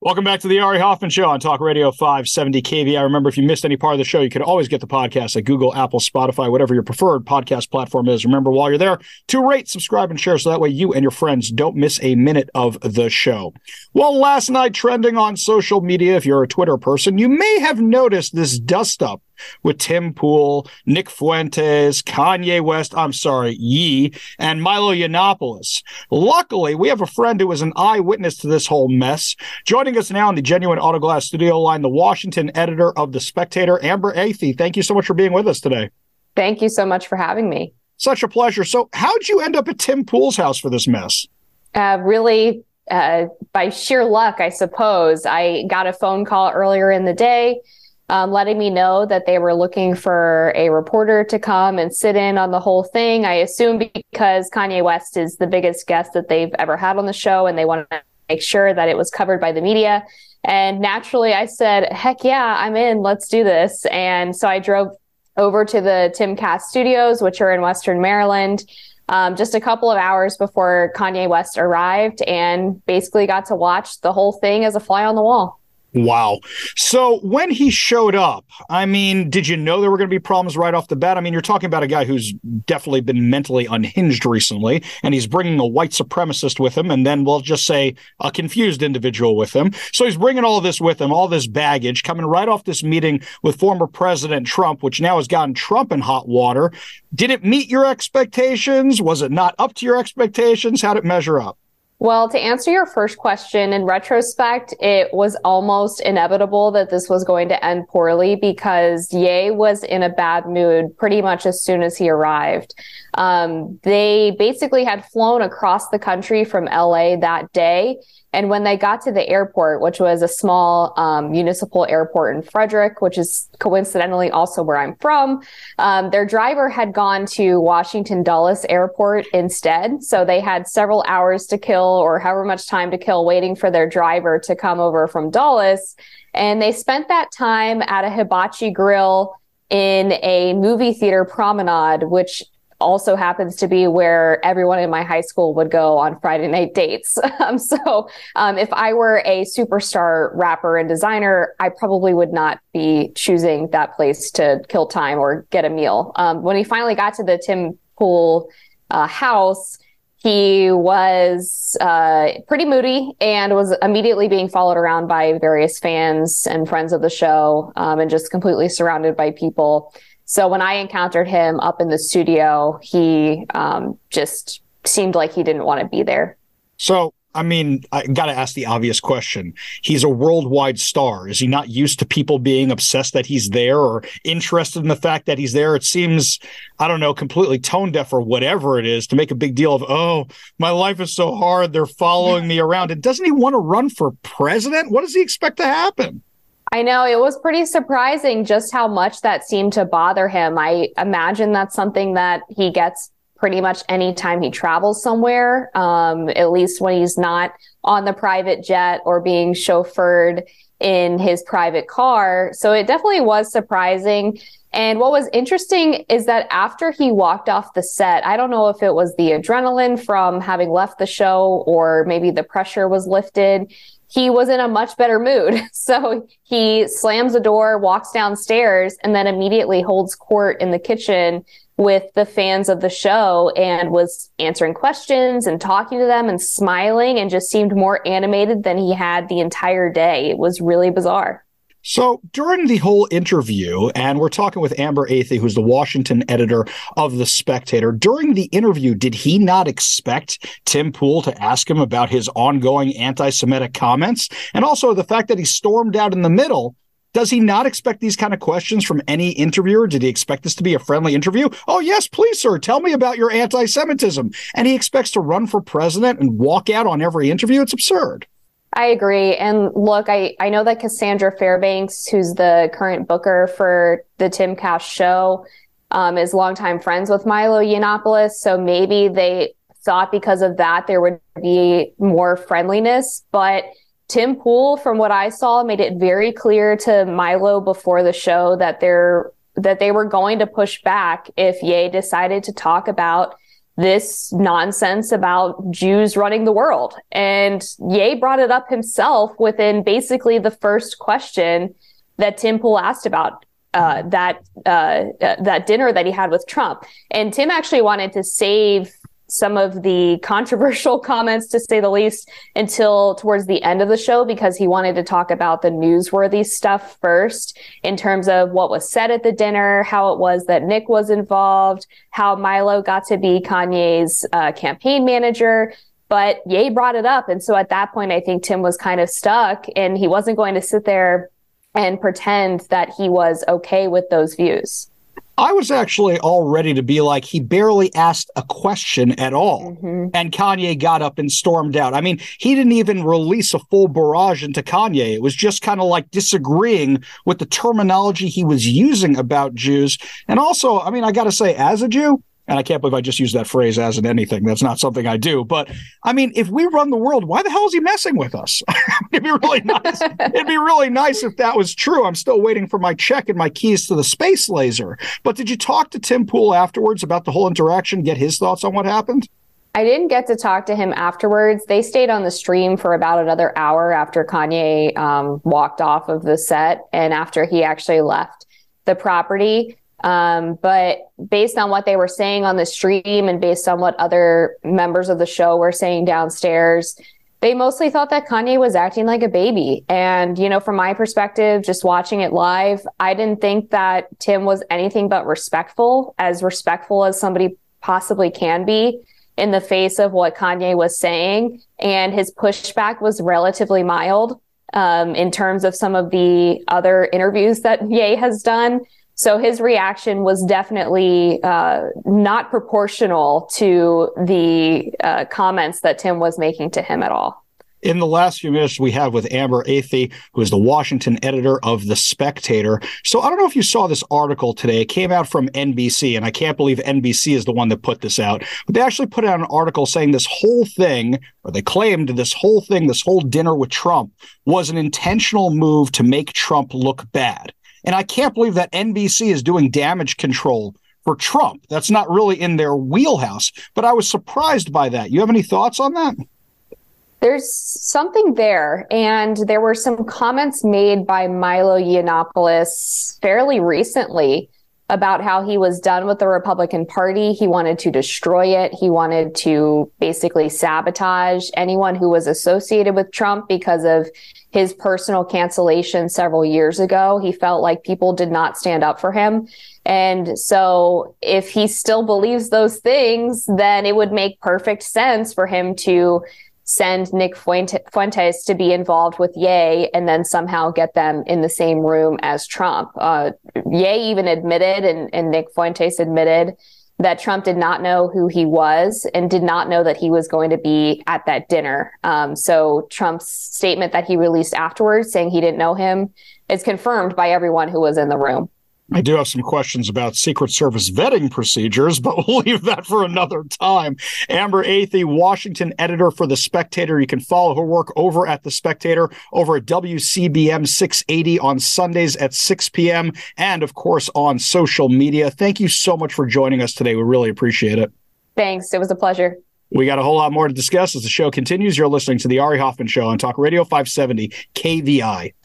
Welcome back to the Ari Hoffman Show on Talk Radio 570 KVI. Remember, if you missed any part of the show, you can always get the podcast at Google, Apple, Spotify, whatever your preferred podcast platform is. Remember, while you're there, to rate, subscribe, and share so that way you and your friends don't miss a minute of the show. Well, last night, trending on social media, if you're a Twitter person, you may have noticed this dust-up with Tim Pool, Nick Fuentes, Kanye West, Ye, and Milo Yiannopoulos. Luckily, we have a friend who was an eyewitness to this whole mess. Joining us now in the Genuine Auto Glass studio line, the Washington editor of The Spectator, Amber Athey. Thank you so much for being with us today. Thank you so much for having me. Such a pleasure. So how'd you end up at Tim Pool's house for this mess? Really, by sheer luck, I suppose. I got a phone call earlier in the day letting me know that they were looking for a reporter to come and sit in on the whole thing. I assume because Kanye West is the biggest guest that they've ever had on the show, and they wanted to make sure that it was covered by the media. And naturally, I said, heck yeah, I'm in. Let's do this. And so I drove over to the Timcast studios, which are in Western Maryland, just a couple of hours before Kanye West arrived, and basically got to watch the whole thing as a fly on the wall. Wow. So when he showed up, I mean, did you know there were going to be problems right off the bat? I mean, you're talking about a guy who's definitely been mentally unhinged recently, and he's bringing a white supremacist with him, and then we'll just say a confused individual with him. So he's bringing all this with him, all this baggage, coming right off this meeting with former President Trump, which now has gotten Trump in hot water. Did it meet your expectations? Was it not up to your expectations? How'd it measure up? Well, to answer your first question, in retrospect, it was almost inevitable that this was going to end poorly because Ye was in a bad mood pretty much as soon as he arrived. They basically had flown across the country from LA that day. And when they got to the airport, which was a small municipal airport in Frederick, which is coincidentally also where I'm from, their driver had gone to Washington Dulles Airport instead. So they had several hours to kill, or however much time to kill, waiting for their driver to come over from Dulles. And they spent that time at a hibachi grill in a movie theater promenade, which also happens to be where everyone in my high school would go on Friday night dates. So if I were a superstar rapper and designer, I probably would not be choosing that place to kill time or get a meal. When he finally got to the Tim Pool house, he was pretty moody and was immediately being followed around by various fans and friends of the show, and just completely surrounded by people. So when I encountered him up in the studio, he just seemed like he didn't want to be there. So, I mean, I got to ask the obvious question. He's a worldwide star. Is he not used to people being obsessed that he's there or interested in the fact that he's there? It seems, I don't know, completely tone deaf or whatever it is to make a big deal of, oh, my life is so hard, they're following me around. And doesn't he want to run for president? What does he expect to happen? I know, it was pretty surprising just how much that seemed to bother him. I imagine that's something that he gets pretty much anytime he travels somewhere, at least when he's not on the private jet or being chauffeured in his private car. So it definitely was surprising. And what was interesting is that after he walked off the set, I don't know if it was the adrenaline from having left the show or maybe the pressure was lifted, he was in a much better mood. So he slams the door, walks downstairs, and then immediately holds court in the kitchen with the fans of the show and was answering questions and talking to them and smiling and just seemed more animated than he had the entire day. It was really bizarre. So during the whole interview, and we're talking with Amber Athey, who's the Washington editor of The Spectator, during the interview, did he not expect Tim Pool to ask him about his ongoing anti-Semitic comments? And also the fact that he stormed out in the middle, does he not expect these kind of questions from any interviewer? Did he expect this to be a friendly interview? Oh, yes, please, sir, tell me about your anti-Semitism. And he expects to run for president and walk out on every interview? It's absurd. I agree. And look, I know that Cassandra Fairbanks, who's the current booker for the Timcast show, is longtime friends with Milo Yiannopoulos. So maybe they thought because of that there would be more friendliness. But Tim Pool, from what I saw, made it very clear to Milo before the show that they were going to push back if Ye decided to talk about this nonsense about Jews running the world. And Ye brought it up himself within basically the first question that Tim Pool asked about that dinner that he had with Trump. And Tim actually wanted to save some of the controversial comments, to say the least, until towards the end of the show, because he wanted to talk about the newsworthy stuff first, in terms of what was said at the dinner, how it was that Nick was involved, how Milo got to be Kanye's campaign manager. But Ye brought it up. And so at that point, I think Tim was kind of stuck, and he wasn't going to sit there and pretend that he was okay with those views. I was actually all ready to be like, he barely asked a question at all. Mm-hmm. And Kanye got up and stormed out. I mean, he didn't even release a full barrage into Kanye. It was just kind of like disagreeing with the terminology he was using about Jews. And also, I mean, I got to say, as a Jew, and I can't believe I just used that phrase as in anything. That's not something I do. But I mean, if we run the world, why the hell is he messing with us? It'd be really nice. It'd be really nice if that was true. I'm still waiting for my check and my keys to the space laser. But did you talk to Tim Pool afterwards about the whole interaction, get his thoughts on what happened? I didn't get to talk to him afterwards. They stayed on the stream for about another hour after Kanye walked off of the set and after he actually left the property. But based on what they were saying on the stream and based on what other members of the show were saying downstairs, they mostly thought that Kanye was acting like a baby. And, you know, from my perspective, just watching it live, I didn't think that Tim was anything but respectful as somebody possibly can be in the face of what Kanye was saying. And his pushback was relatively mild, in terms of some of the other interviews that Ye has done. So his reaction was definitely not proportional to the comments that Tim was making to him at all. In the last few minutes we have with Amber Athey, who is the Washington editor of The Spectator. So I don't know if you saw this article today. It came out from NBC, and I can't believe NBC is the one that put this out. But they actually put out an article saying this whole thing, or they claimed this whole thing, this whole dinner with Trump, was an intentional move to make Trump look bad. And I can't believe that NBC is doing damage control for Trump. That's not really in their wheelhouse. But I was surprised by that. You have any thoughts on that? There's something there. And there were some comments made by Milo Yiannopoulos fairly recently about how he was done with the Republican Party. He wanted to destroy it. He wanted to basically sabotage anyone who was associated with Trump because of his personal cancellation several years ago. He felt like people did not stand up for him. And so if he still believes those things, then it would make perfect sense for him to send Nick Fuentes to be involved with Ye and then somehow get them in the same room as Trump. Ye even admitted, and Nick Fuentes admitted, that Trump did not know who he was and did not know that he was going to be at that dinner. So Trump's statement that he released afterwards saying he didn't know him is confirmed by everyone who was in the room. I do have some questions about Secret Service vetting procedures, but we'll leave that for another time. Amber Athey, Washington editor for The Spectator. You can follow her work over at The Spectator, over at WCBM 680 on Sundays at 6 p.m. and, of course, on social media. Thank you so much for joining us today. We really appreciate it. Thanks. It was a pleasure. We got a whole lot more to discuss as the show continues. You're listening to The Ari Hoffman Show on Talk Radio 570 KVI.